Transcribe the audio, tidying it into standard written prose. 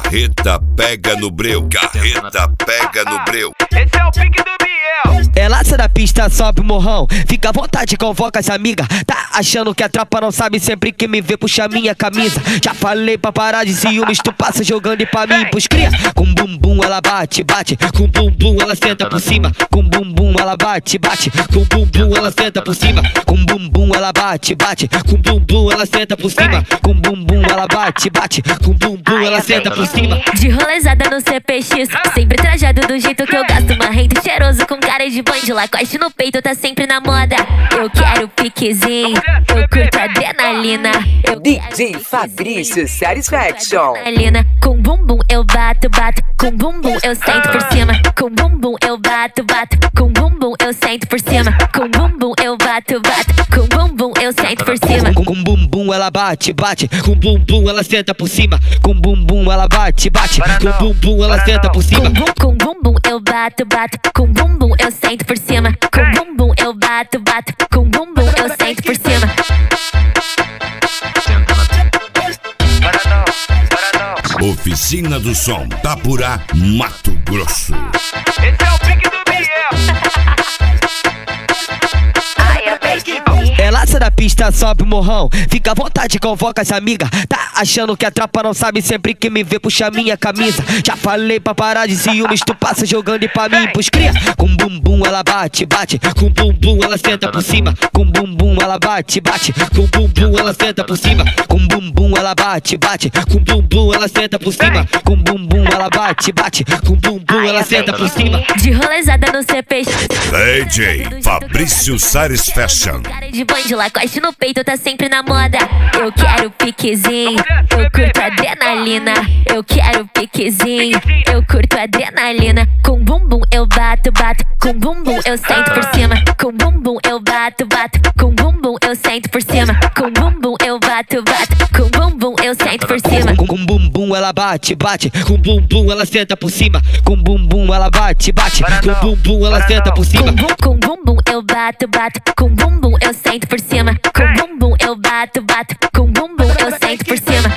Carreta pega no breu, carreta pega no breu. Esse é o pique do Biel. Ela sai da pista, sobe o morrão. Fica à vontade, convoca as amigas. Tá achando que a tropa não sabe, sempre que me vê puxa minha camisa. Já falei pra parar de ciúmes, tu passa jogando e pra mim pros cria. Com bumbum ela bate, bate. Com bumbum ela senta por cima. Com bumbum ela bate, bate. Com bumbum ela senta por cima. Com bumbum ela bate, bate. Com bumbum ela senta por cima. Com bumbum ela bate, bate. Com bumbum ela senta por cima. De rolezada no CPX, sempre trajado do jeito que eu gasto. Marrento cheiroso com cara de banho, Lacoste no peito tá sempre na moda. Eu quero piquezinho, eu curto adrenalina. DJ Fabrício Satisfaction. Com bumbum eu bato, bato. Com bumbum eu sento por cima. Com bumbum eu bato, bato. Com bumbum eu sento por cima. Com bumbum eu bato, bato. Com bumbum eu sento por cima. Com bumbum ela bate, bate. Com bumbum ela senta por cima. Com bumbum ela bate, bate. Com bumbum ela senta por cima. Com bumbum eu bato, bato. Com bumbum eu sento por cima. Com bumbum eu bato, bato. Com bumbum eu sento por cima. Oficina do Som, Tapurá, Mato Grosso. Esse é o pique do Biel. Ela sai da pista, sobe o morrão. Fica à vontade, convoca as amigas. Tá achando que a tropa não sabe, sempre que me vê puxa minha camisa. Já falei pra parar de ciúmes, tu passa jogando e pra mim pros cria. Com bumbum ela bate, bate. Com bumbum ela senta por cima. Com bumbum ela bate, bate. Com bumbum ela senta por cima. Com bumbum ela bate, bate. Com bumbum ela senta por cima. Com bumbum ela bate, bate. Com bumbum ela senta por cima. De rolezada no CPX, DJ Fabrício Satisfaction. cara de banho, Lacoste no peito tá sempre na moda. Eu quero piquezinho, eu curto adrenalina. Eu quero piquezinho, eu curto adrenalina. Com bumbum eu bato, bato. Com bumbum eu sento por cima. Com bumbum eu bato, bato. Com bumbum eu sento por cima. Com bumbum eu bato, bato. Com bumbum eu sento por cima. Com bumbum ela bate, bate. Com bumbum ela senta por cima. Com bumbum ela bate, bate. Com bumbum ela senta por cima. Com bumbum eu bato, bato. Com bumbum eu sento por cima. Com bumbum eu bato, bato. Com bumbum eu sento por cima.